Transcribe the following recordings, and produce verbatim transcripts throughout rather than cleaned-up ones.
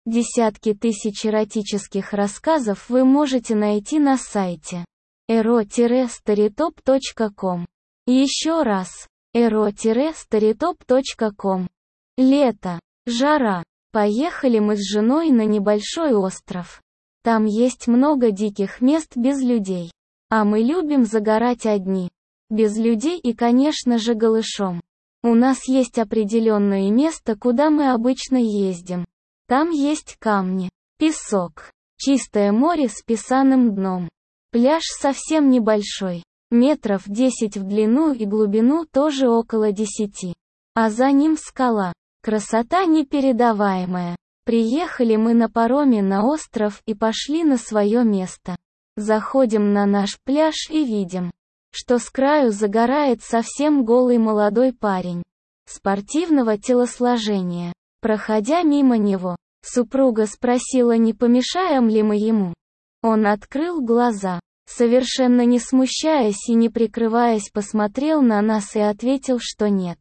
Десятки тысяч эротических рассказов вы можете найти на сайте эро старитоп точка ком. Еще раз, эро старитоп точка ком. Лето, жара. Поехали мы с женой на небольшой остров. Там есть много диких мест без людей. А мы любим загорать одни. Без людей и, конечно же, голышом. У нас есть определенное место, куда мы обычно ездим. Там есть камни, песок, чистое море с песчаным дном. Пляж совсем небольшой, метров десять в длину и глубину тоже около десяти. А за ним скала. Красота непередаваемая. Приехали мы на пароме на остров и пошли на свое место. Заходим на наш пляж и видим, что с краю загорает совсем голый молодой парень. Спортивного телосложения. Проходя мимо него, супруга спросила, не помешаем ли мы ему. Он открыл глаза, совершенно не смущаясь и не прикрываясь, посмотрел на нас и ответил, что нет.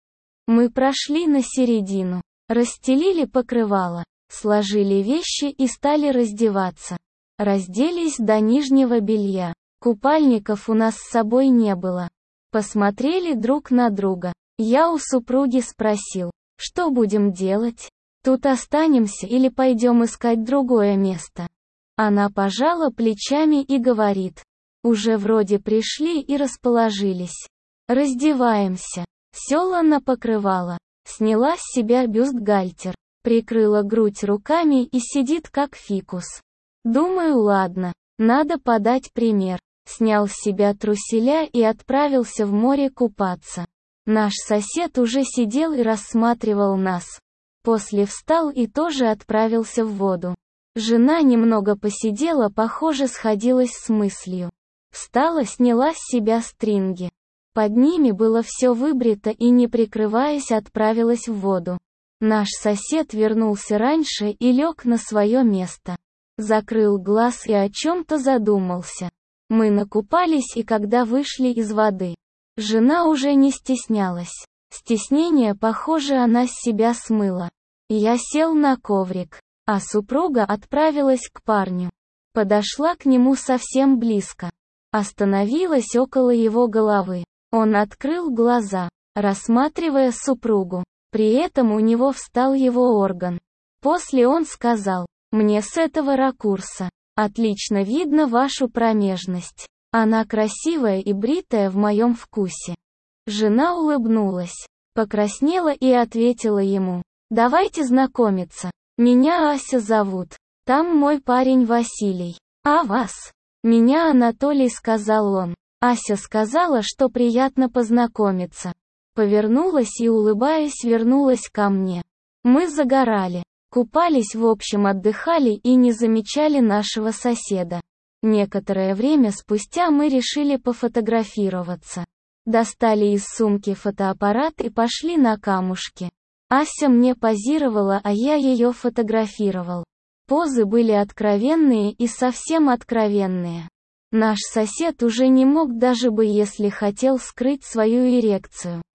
Мы прошли на середину, расстелили покрывало, сложили вещи и стали раздеваться. Разделись до нижнего белья. Купальников у нас с собой не было. Посмотрели друг на друга. Я у супруги спросил, что будем делать? Тут останемся или пойдем искать другое место? Она пожала плечами и говорит, уже вроде пришли и расположились. Раздеваемся. Села на покрывало, сняла с себя бюстгальтер, прикрыла грудь руками и сидит как фикус. Думаю, ладно, надо подать пример. Снял с себя труселя и отправился в море купаться. Наш сосед уже сидел и рассматривал нас. После встал и тоже отправился в воду. Жена немного посидела, похоже, сходилась с мыслью. Встала, сняла с себя стринги. Под ними было все выбрито и, не прикрываясь, отправилась в воду. Наш сосед вернулся раньше и лег на свое место. Закрыл глаз и о чем-то задумался. Мы накупались, и когда вышли из воды, жена уже не стеснялась. Стеснение, похоже, она с себя смыла. Я сел на коврик, а супруга отправилась к парню. Подошла к нему совсем близко. Остановилась около его головы. Он открыл глаза, рассматривая супругу. При этом у него встал его орган. После он сказал, мне с этого ракурса отлично видно вашу промежность. Она красивая и бритая в моем вкусе. Жена улыбнулась, покраснела и ответила ему, давайте знакомиться. Меня Ася зовут. Там мой парень Василий. А вас? Меня Анатолий, сказал он. Ася сказала, что приятно познакомиться. Повернулась и, улыбаясь, вернулась ко мне. Мы загорали, купались, в общем, отдыхали и не замечали нашего соседа. Некоторое время спустя мы решили пофотографироваться. Достали из сумки фотоаппарат и пошли на камушки. Ася мне позировала, а я ее фотографировал. Позы были откровенные и совсем откровенные. Наш сосед уже не мог, даже бы если хотел, скрыть свою эрекцию.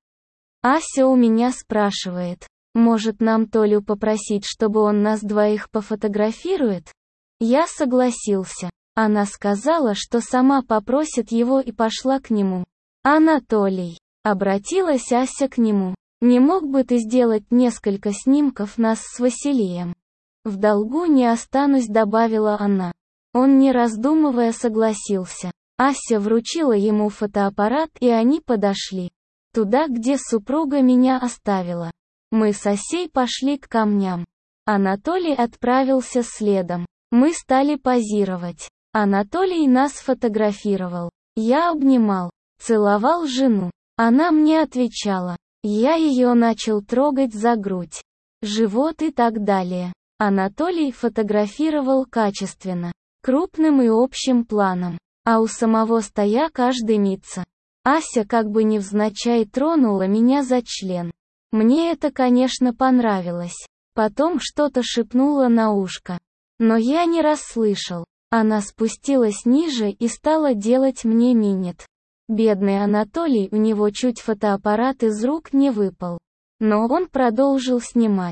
Ася у меня спрашивает, может нам Толю попросить, чтобы он нас двоих пофотографирует? Я согласился. Она сказала, что сама попросит его, и пошла к нему. Анатолий, обратилась Ася к нему, не мог бы ты сделать несколько снимков нас с Василием? В долгу не останусь, добавила она. Он, не раздумывая, согласился. Ася вручила ему фотоаппарат, и они подошли туда, где супруга меня оставила. Мы с Асей пошли к камням. Анатолий отправился следом. Мы стали позировать. Анатолий нас фотографировал. Я обнимал, целовал жену. Она мне отвечала. Я ее начал трогать за грудь, живот и так далее. Анатолий фотографировал качественно, крупным и общим планом, а у самого стоя каждый мится. Ася как бы невзначай тронула меня за член. Мне это, конечно, понравилось. Потом что-то шепнула на ушко. Но я не расслышал. Она спустилась ниже и стала делать мне минет. Бедный Анатолий, у него чуть фотоаппарат из рук не выпал. Но он продолжил снимать.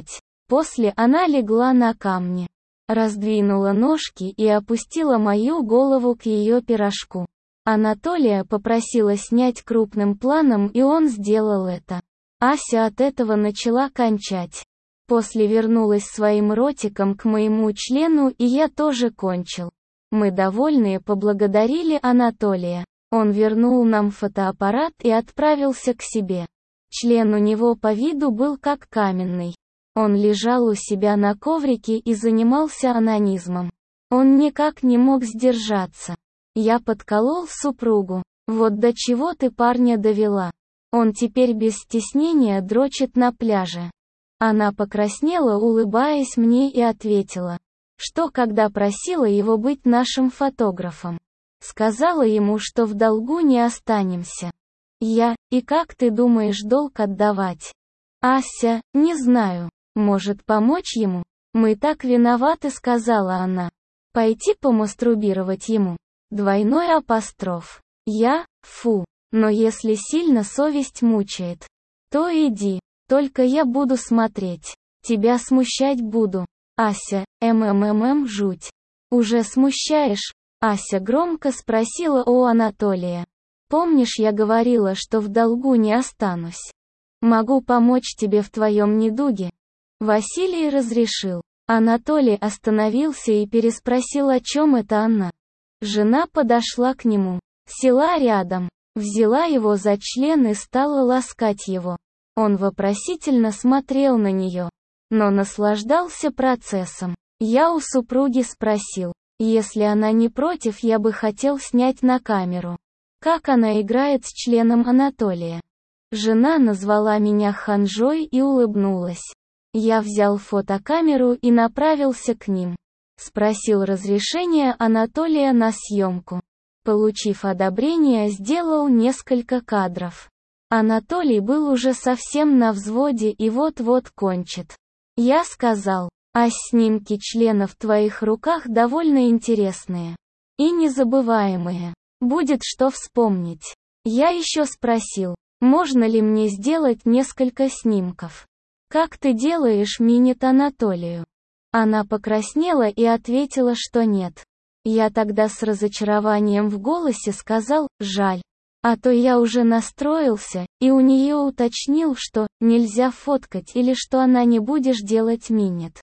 После она легла на камни, раздвинула ножки и опустила мою голову к ее пирожку. Анатолия попросила снять крупным планом, и он сделал это. Ася от этого начала кончать. После вернулась своим ротиком к моему члену, и я тоже кончил. Мы довольные поблагодарили Анатолия. Он вернул нам фотоаппарат и отправился к себе. Член у него по виду был как каменный. Он лежал у себя на коврике и занимался онанизмом. Он никак не мог сдержаться. Я подколол супругу. Вот до чего ты парня довела. Он теперь без стеснения дрочит на пляже. Она покраснела, улыбаясь мне, и ответила, что когда просила его быть нашим фотографом. Сказала ему, что в долгу не останемся. Я, и как ты думаешь долг отдавать? Ася, не знаю. Может помочь ему? Мы так виноваты, сказала она. Пойти помастурбировать ему? Двойной апостроф. Я, фу. Но если сильно совесть мучает, то иди. Только я буду смотреть. Тебя смущать буду. Ася, ммм, жуть. Уже смущаешь? Ася громко спросила у Анатолия. Помнишь, я говорила, что в долгу не останусь? Могу помочь тебе в твоем недуге? Василий разрешил. Анатолий остановился и переспросил, о чем это она. Жена подошла к нему, села рядом, взяла его за член и стала ласкать его. Он вопросительно смотрел на нее, но наслаждался процессом. Я у супруги спросил, если она не против, я бы хотел снять на камеру, как она играет с членом Анатолия. Жена назвала меня ханжой и улыбнулась. Я взял фотокамеру и направился к ним. Спросил разрешения Анатолия на съемку. Получив одобрение, сделал несколько кадров. Анатолий был уже совсем на взводе и вот-вот кончит. Я сказал, а снимки члена в твоих руках довольно интересные и незабываемые. Будет что вспомнить. Я еще спросил, можно ли мне сделать несколько снимков. Как ты делаешь минет Анатолию? Она покраснела и ответила, что нет. Я тогда с разочарованием в голосе сказал, жаль. А то я уже настроился, и у нее уточнил, что нельзя фоткать или что она не будешь делать минет.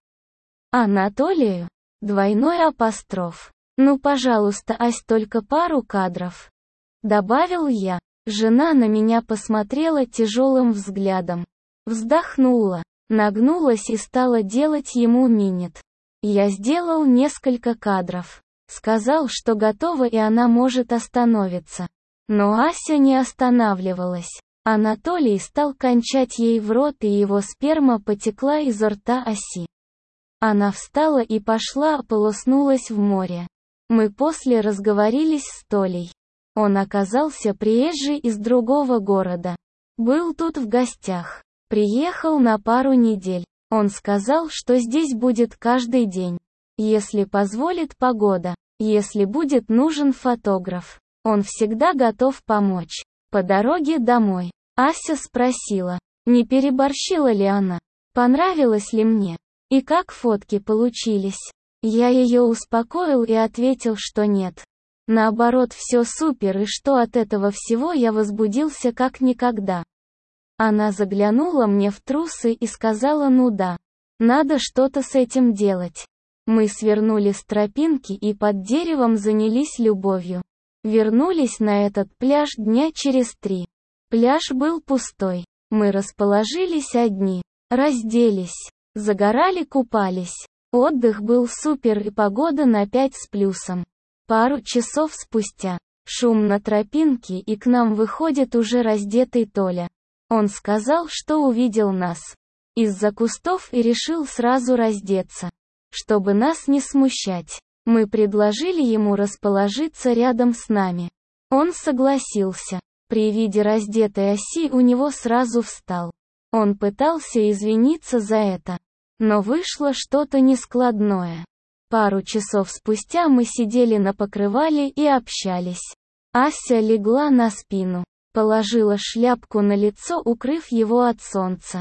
Анатолию? Двойной апостроф. Ну пожалуйста, Ась, только пару кадров. Добавил я. Жена на меня посмотрела тяжелым взглядом. Вздохнула, нагнулась и стала делать ему минет. Я сделал несколько кадров. Сказал, что готова и она может остановиться. Но Ася не останавливалась. Анатолий стал кончать ей в рот, и его сперма потекла изо рта Аси. Она встала и пошла, ополоснулась в море. Мы после разговорились с Толей. Он оказался приезжий из другого города. Был тут в гостях. Приехал на пару недель. Он сказал, что здесь будет каждый день. Если позволит погода. Если будет нужен фотограф. Он всегда готов помочь. По дороге домой. Ася спросила, не переборщила ли она. Понравилось ли мне? И как фотки получились? Я ее успокоил и ответил, что нет. Наоборот, все супер, и что от этого всего я возбудился как никогда. Она заглянула мне в трусы и сказала, ну да, надо что-то с этим делать. Мы свернули с тропинки и под деревом занялись любовью. Вернулись на этот пляж дня через три. Пляж был пустой. Мы расположились одни, разделись, загорали, купались. Отдых был супер и погода на пять с плюсом. Пару часов спустя, шум на тропинке, и к нам выходит уже раздетый Толя. Он сказал, что увидел нас из-за кустов и решил сразу раздеться, чтобы нас не смущать. Мы предложили ему расположиться рядом с нами. Он согласился. При виде раздетой Аси у него сразу встал. Он пытался извиниться за это, но вышло что-то нескладное. Пару часов спустя мы сидели на покрывале и общались. Ася легла на спину, положила шляпку на лицо, укрыв его от солнца.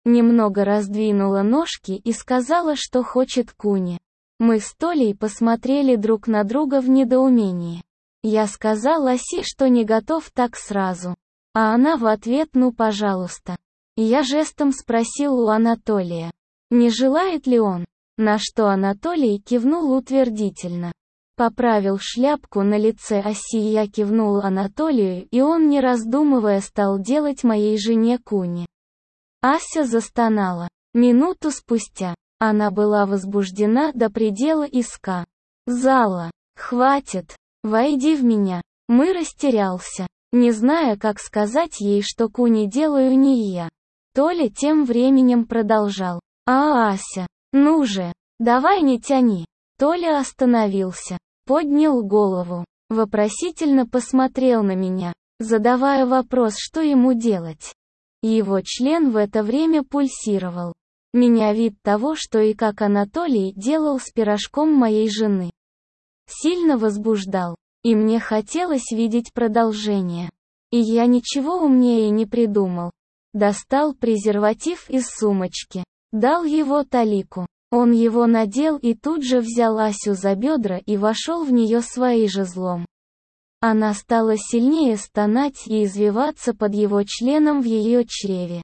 Немного раздвинула ножки и сказала, что хочет куни. Мы с Толей посмотрели друг на друга в недоумении. Я сказал Асе, что не готов так сразу. А она в ответ: ну пожалуйста. Я жестом спросил у Анатолия, не желает ли он, на что Анатолий кивнул утвердительно. Поправил шляпку на лице Аси, я кивнул Анатолию, и он, не раздумывая, стал делать моей жене куни. Ася застонала. Минуту спустя. Она была возбуждена до предела и сказала: «Хватит, войди в меня». Мы растерялся, не зная, как сказать ей, что куни делаю не я. Толя тем временем продолжал: «А, Ася, ну же, давай не тяни». Толя остановился, поднял голову, вопросительно посмотрел на меня, задавая вопрос, что ему делать. Его член в это время пульсировал. Меня вид того, что и как Анатолий делал с пирожком моей жены, сильно возбуждал, и мне хотелось видеть продолжение. И я ничего умнее не придумал. Достал презерватив из сумочки, дал его Толику. Он его надел и тут же взял Асю за бедра и вошел в нее своим жезлом. Она стала сильнее стонать и извиваться под его членом в ее чреве.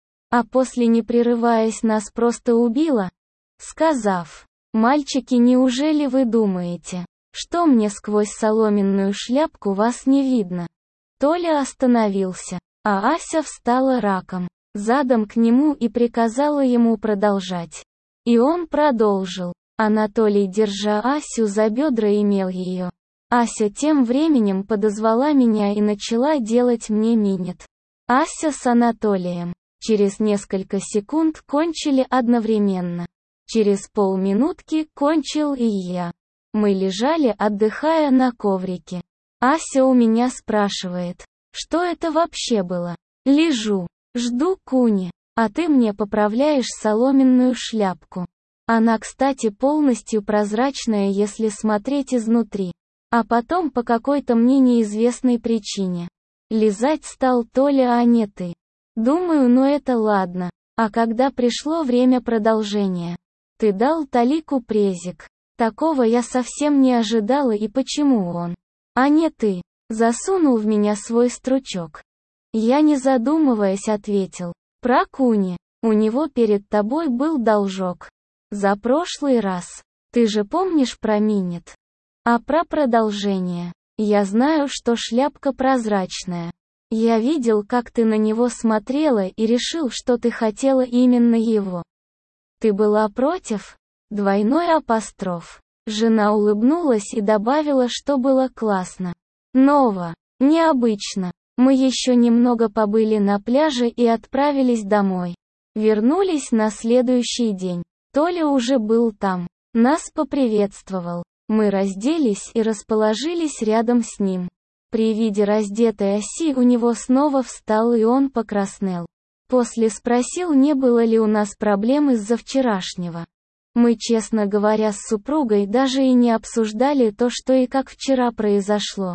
А после, не прерываясь, нас просто убила, сказав: «Мальчики, неужели вы думаете, что мне сквозь соломенную шляпку вас не видно?» Толя остановился, а Ася встала раком, задом к нему, и приказала ему продолжать. И он продолжил. Анатолий, держа Асю за бедра, имел ее. Ася тем временем подозвала меня и начала делать мне минет. Ася с Анатолием через несколько секунд кончили одновременно. Через полминутки кончил и я. Мы лежали, отдыхая на коврике. Ася у меня спрашивает, что это вообще было. Лежу, жду куни, а ты мне поправляешь соломенную шляпку. Она, кстати, полностью прозрачная, если смотреть изнутри. А потом по какой-то мне неизвестной причине лизать стал Толя, а не ты. Думаю, ну это ладно. А когда пришло время продолжения, ты дал Толику презик. Такого я совсем не ожидала, и почему он, а не ты, засунул в меня свой стручок? Я, не задумываясь, ответил: про куни. У него перед тобой был должок. За прошлый раз. Ты же помнишь про минет? А про продолжение? Я знаю, что шляпка прозрачная. Я видел, как ты на него смотрела, и решил, что ты хотела именно его. Ты была против? Двойной апостроф. Жена улыбнулась и добавила, что было классно. Ново. Необычно. Мы еще немного побыли на пляже и отправились домой. Вернулись на следующий день. Толя уже был там. Нас поприветствовал. Мы разделись и расположились рядом с ним. При виде раздетой Аси у него снова встал, и он покраснел. После спросил, не было ли у нас проблем из-за вчерашнего. Мы, честно говоря, с супругой даже и не обсуждали то, что и как вчера произошло.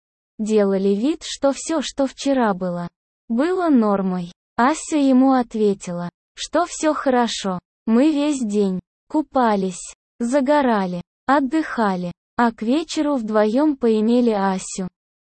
Делали вид, что все, что вчера было, было нормой. Ася ему ответила, что все хорошо. Мы весь день купались, загорали, отдыхали, а к вечеру вдвоем поимели Асю.